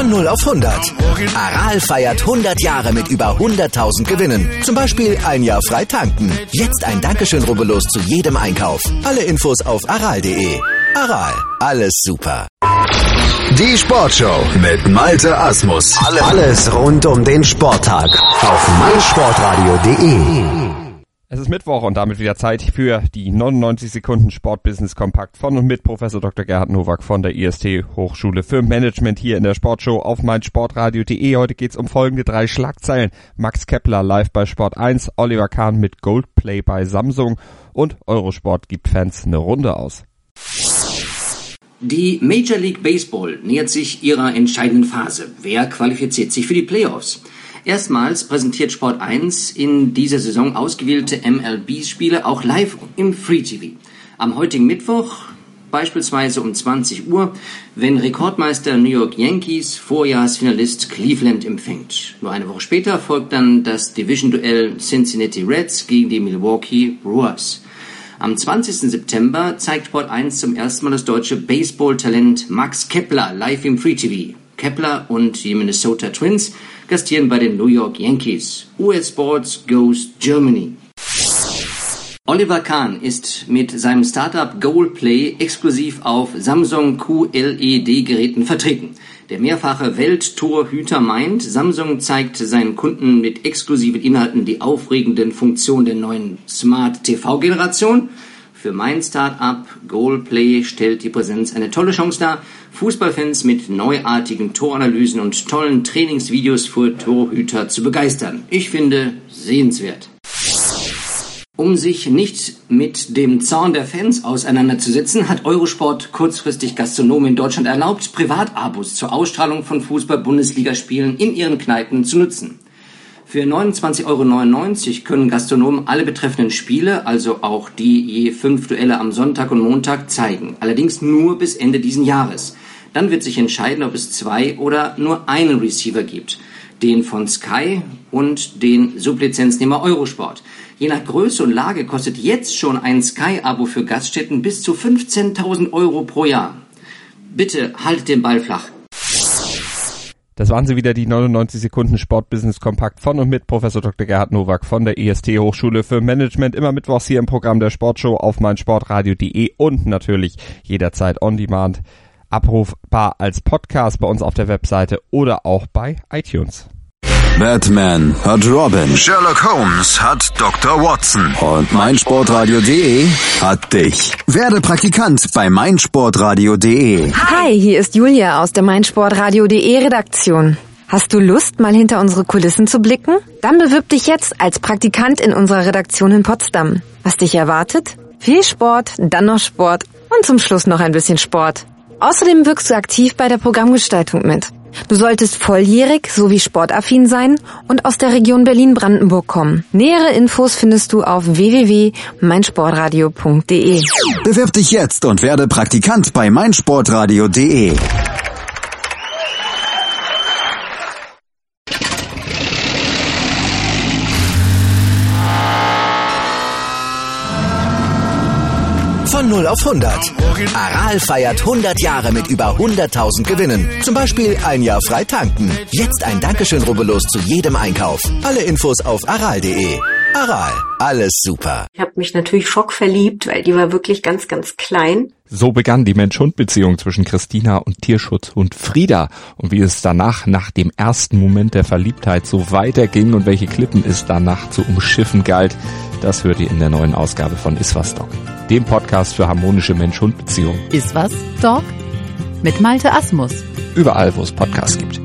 Von 0 auf 100. Aral feiert 100 Jahre mit über 100.000 Gewinnen. Zum Beispiel ein Jahr frei tanken. Jetzt ein Dankeschön, rubbellos zu jedem Einkauf. Alle Infos auf aral.de. Aral, alles super. Die Sportshow mit Malte Asmus. Alles rund um den Sporttag auf meinsportradio.de. Es ist Mittwoch und damit wieder Zeit für die 99 Sekunden Sportbusiness Kompakt von und mit Professor Dr. Gerhard Nowak von der IST Hochschule für Management hier in der Sportshow auf meinsportradio.de. Heute geht's um folgende 3 Schlagzeilen. Max Kepler live bei Sport 1, Oliver Kahn mit Goldplay bei Samsung und Eurosport gibt Fans eine Runde aus. Die Major League Baseball nähert sich ihrer entscheidenden Phase. Wer qualifiziert sich für die Playoffs? Erstmals präsentiert Sport 1 in dieser Saison ausgewählte MLB-Spiele auch live im Free TV. Am heutigen Mittwoch, beispielsweise um 20 Uhr, wenn Rekordmeister New York Yankees Vorjahresfinalist Cleveland empfängt. Nur eine Woche später folgt dann das Division-Duell Cincinnati Reds gegen die Milwaukee Brewers. Am 20. September zeigt Sport 1 zum ersten Mal das deutsche Baseball-Talent Max Kepler live im Free TV. Kepler und die Minnesota Twins gastieren bei den New York Yankees. US Sports goes Germany. Oliver Kahn ist mit seinem Startup Goldplay exklusiv auf Samsung QLED-Geräten vertreten. Der mehrfache Welttorhüter meint, Samsung zeigt seinen Kunden mit exklusiven Inhalten die aufregenden Funktionen der neuen Smart-TV-Generation. Für mein Start-up Goldplay stellt die Präsenz eine tolle Chance dar, Fußballfans mit neuartigen Toranalysen und tollen Trainingsvideos für Torhüter zu begeistern. Ich finde, sehenswert. Um sich nicht mit dem Zorn der Fans auseinanderzusetzen, hat Eurosport kurzfristig Gastronomen in Deutschland erlaubt, Privatabos zur Ausstrahlung von Fußball-Bundesligaspielen in ihren Kneipen zu nutzen. Für 29,99 € können Gastronomen alle betreffenden Spiele, also auch die je 5 Duelle am Sonntag und Montag, zeigen. Allerdings nur bis Ende diesen Jahres. Dann wird sich entscheiden, ob es 2 oder nur einen Receiver gibt. Den von Sky und den Sublizenznehmer Eurosport. Je nach Größe und Lage kostet jetzt schon ein Sky-Abo für Gaststätten bis zu 15.000 € pro Jahr. Bitte haltet den Ball flach. Das waren sie wieder, die 99 Sekunden Sportbusiness Kompakt von und mit Professor Dr. Gerhard Nowak von der IST Hochschule für Management. Immer mittwochs hier im Programm der Sportshow auf meinsportradio.de und natürlich jederzeit on demand abrufbar als Podcast bei uns auf der Webseite oder auch bei iTunes. Batman hat Robin, Sherlock Holmes hat Dr. Watson und meinsportradio.de hat dich. Werde Praktikant bei meinsportradio.de. Hi, hier ist Julia aus der meinsportradio.de Redaktion. Hast du Lust, mal hinter unsere Kulissen zu blicken? Dann bewirb dich jetzt als Praktikant in unserer Redaktion in Potsdam. Was dich erwartet? Viel Sport, dann noch Sport und zum Schluss noch ein bisschen Sport. Außerdem wirkst du aktiv bei der Programmgestaltung mit. Du solltest volljährig sowie sportaffin sein und aus der Region Berlin-Brandenburg kommen. Nähere Infos findest du auf www.meinsportradio.de. Bewirb dich jetzt und werde Praktikant bei meinsportradio.de. Von 0 auf 100. Aral feiert 100 Jahre mit über 100.000 Gewinnen. Zum Beispiel ein Jahr frei tanken. Jetzt ein Dankeschön, rubbellos zu jedem Einkauf. Alle Infos auf aral.de. Aral, alles super. Ich habe mich natürlich schockverliebt, weil die war wirklich ganz, ganz klein. So begann die Mensch-Hund-Beziehung zwischen Christina und Tierschutzhund Frieda. Und wie es danach, nach dem ersten Moment der Verliebtheit, so weiterging und welche Klippen es danach zu umschiffen galt, das hört ihr in der neuen Ausgabe von Iswas Dog, dem Podcast für harmonische Mensch-Hund-Beziehungen. Iswas Dog mit Malte Asmus. Überall, wo es Podcasts gibt.